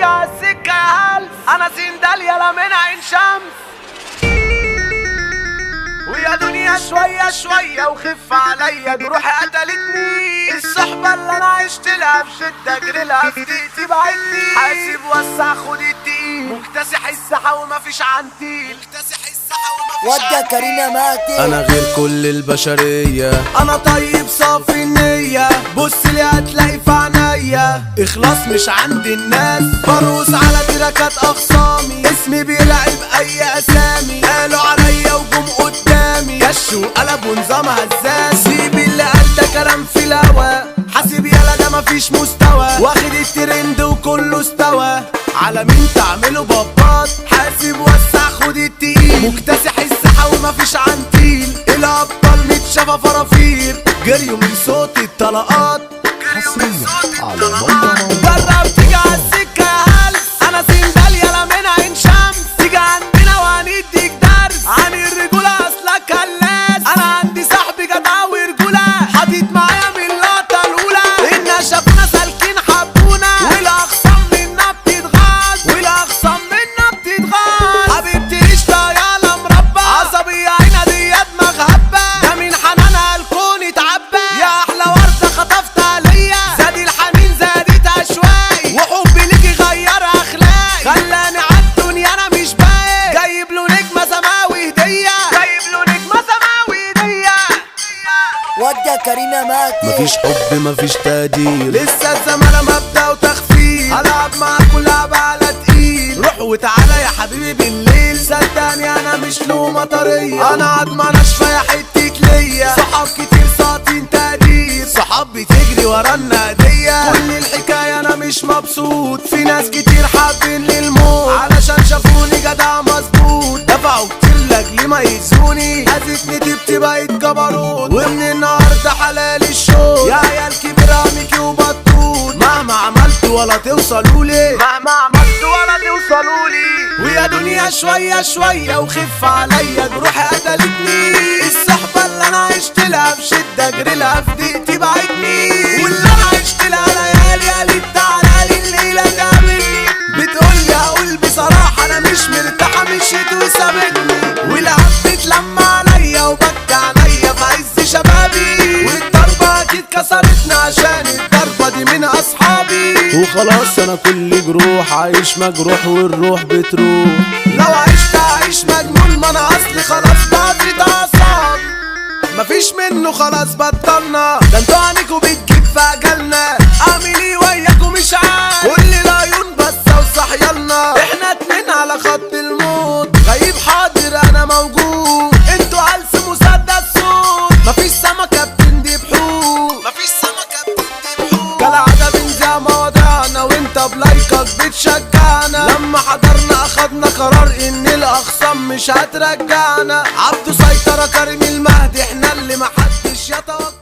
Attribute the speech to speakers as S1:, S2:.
S1: على السكة يا هلس، انا سندال يلا من عين شمس. ويا دنيا شوية شوية وخف عليا جروحي قتلتني. الصحبة اللي انا عشت لها في شدة اجري لها في دقيقتي بعدني. حاسب وسع خد التقيل مكتسح الساحة ومفيش عنتيل.
S2: ودي كريمة ماتت.
S3: انا غير كل البشرية،
S1: انا طيب صافي النية. بص لي هتلاقي في عينيا اخلاص مش عند الناس. برقص على تراكات اخصامي، اسمي بيلعب اي اسامي. قالوا عليا وجم قدامي كش وقلب ونظام هزاز. سيب اللي قال ده كلام في الهوا، حاسب يالا ده مفيش مستوى. واخد الترند وكله استوى، على مين تعملوا بابات. حاسب وسع خد التقيل مكتسح الساحة ومفيش عنتيل. الابطال متشافى فرافير جريوا من صوت الطلقات. جرب تيجي على السكة يا هلس، انا سندال يلا من عين شمس. تيجي عندنا وهنديك درس عن الرجولة اصلك كلاس. انا عندي صاحبي جدع ورجولة حاطط معايا من اللقطة الاولى. الناس شافونا سالكين حبونا، والاخصام منا بتتغاظ. والاخصام منا بتتغاظ. حبيبتي قشطة يالا مربى، عصبية عينا دي دماغ هبة. ده من حنانها الكون اتعبى. يا احلى وردة خطفتها ليا، زاد الحنين زادت عشوائي. وحبي ليكي غير اخلاقي، خلاني عالدنيا انا مش باقي. جايب له نجمة سماوي هدية، جايب له نجمة سماوي هدية.
S2: ودي كريمة ماتت.
S3: مفيش حب مفيش تقدير،
S1: لسه الزمالة مبدأ وتخفيف. هلعب معاك ولعب على تقيل. روح وتعالى يا حبيبي بالليل، صدقني انا مش له مطرية. انا عضمة ناشفة يا حتة ليا. صحاب كتير ساطين تقدير، صحاب بتجري ورا النقدية. كل الحكاية انا مش مبسوط، في ناس كتير حابين للموت. علشان شافوني جدع مظبوط، دفعوا كتير لاجلي ما يأذوني. هزتني تبتي بقيت جبروت، ومن النهاردة حلال الشوط. يا عيال كبيرة ميكي وبطوط، مهما عملتوا ولا توصلولي. مهما عملتوا ولا توصلولي. ويا دنيا شوية شوية وخف عليا جروحي قتلتني. الصحبة اللي انا عشت لها في شدة اجري لها في دقيقتي بعدني. واللي انا عشت لها ليالي قالت تعالى الليلة تقابلني. بتقولي هقول بصراحة انا مش مرتاحة، مشيت وسابتني. ولعبت لما عليا وبكى عليا في عز شبابي. والضربة اكيد كسرتني عشان الضربة دي من اصحابي.
S3: وخلاص انا كل جروح عايش مجروح والروح بتروح.
S1: لو عشت اعيش مجنون، ما انا اصلي خلاص بعدي ده اعصاب. مفيش منه خلاص بطلنا، ده انتوا عنيكوا بتجيب في اجلنا. اعمل ايه وياكوا مش عارف، كل العيون بس وصحيالنا. احنا اتنين على خط الموت، غيب حاضر انا موجود. انتوا عالس مسدس صوت، مفيش سمكة بتندي بحوت. مفيش سمكة بتندي بحوت. كالعادة بنذيع مواضيعنا وانت بلايكك بتشجعنا. لما حضرنا اخدنا قرار ان الاخصام مش هترجعنا. عبده سيطرة كريم المهدي، احنا اللي محدش يتوقع.